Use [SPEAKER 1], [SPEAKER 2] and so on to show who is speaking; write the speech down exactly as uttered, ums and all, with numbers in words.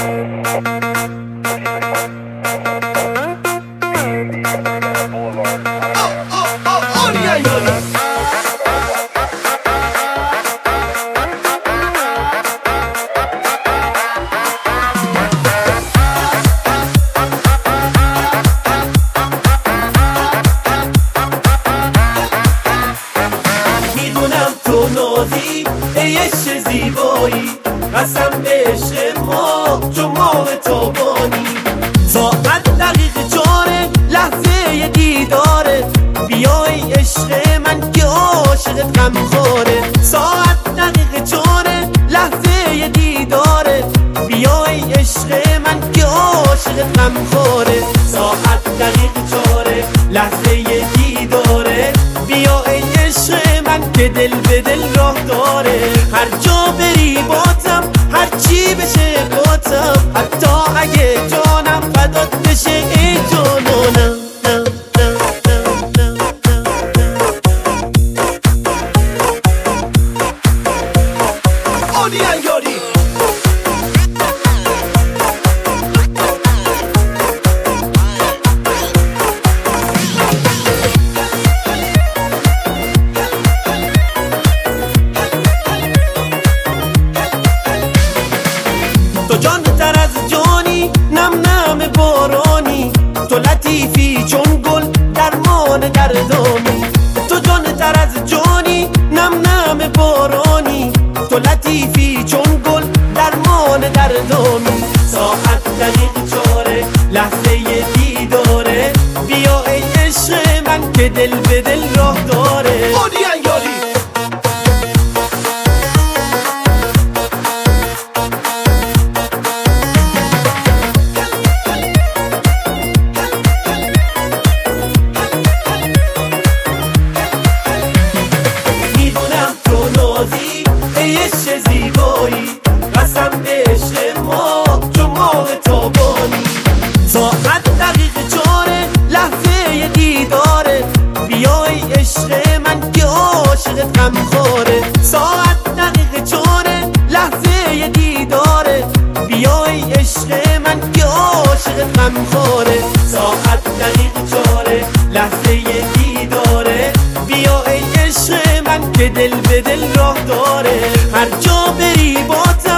[SPEAKER 1] ای عشق زیبایی قسم به عشق ما چون ماه تابانی ساعت دقیقه چاره لحظه دیداره بیا ای عشق من که عاشقت غم خوره ساعت دقیقه چاره لحظه دیداره بیا ای عشق من که عاشقت غم خوره ساعت دقیقه چاره لحظه دیداره بیا ای عشق من که دل به دل راه داره هر جا بری باتم هر چی بشه باتم حتی اگه جانم فدات بشه ای جانانم تو جان تر از جانی نم نم بارانی تو لطیفی چون گل درمان دردانی تو جان تر از جانی نم نم بارانی تو لطیفی چون گل درمان دردانی ساعت دقیقه چاره لحظه دیداره بیا ای عشق من که دل به دل راه داره ای عشق زیبایی قسم به عشق ما چون ماه تابانی ساعت دقیقه چاره لحظه دیداره بیا ای عشق من که عاشقت غم خوره ساعت دقیقه چاره لحظه دیداره بیا ای عشق من که عاشقت غم خوره ساعت دقیقه چاره لحظه دیداره بیا ای عشق من که دل به دل راه داره هر جا بری باتم